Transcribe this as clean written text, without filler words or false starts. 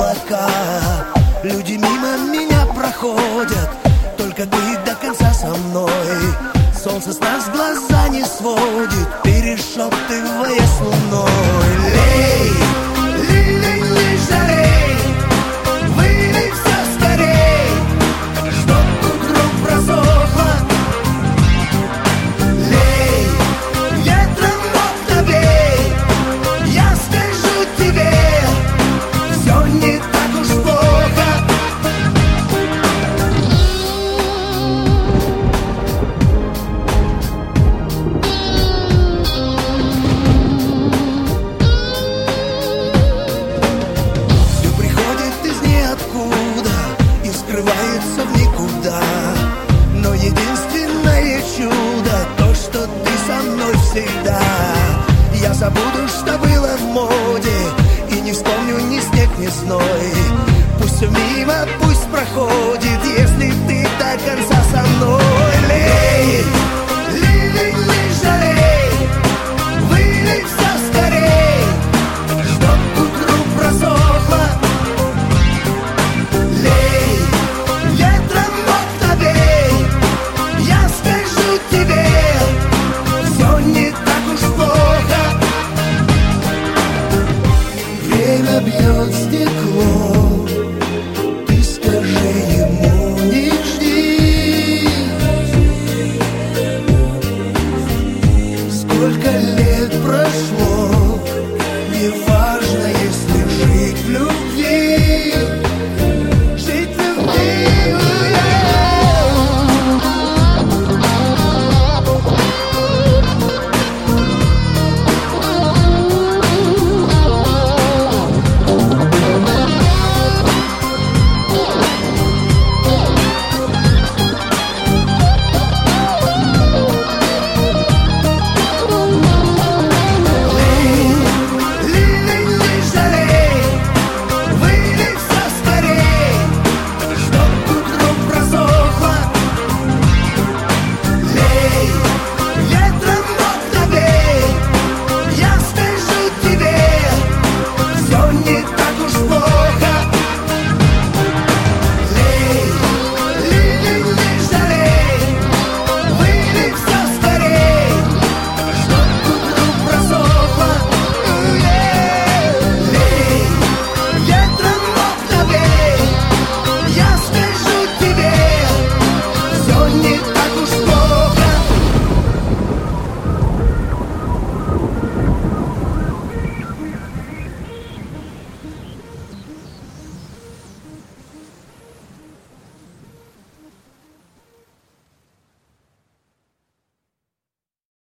облака. Люди мимо меня проходят, только ты до конца со мной. Солнце с нас глаза не сводит, перешептывая с луной. Лей, лей, лей, лей, жалей, вылей все скорей, чтоб тут вдруг просохло. Лей, ветром в окна бей, я скажу тебе, все не так уж плохо. Скрывается в никуда, но единственное чудо то, что ты со мной всегда. Я забуду, что было в моде, и не вспомню ни снег, ни зной. Пусть все мимо, пусть проходит, если ты до конца со мной. Лей, лей, лей, лей, жалей, вылей все скорей, чтоб тут вдруг просохло. Время бьет стекло,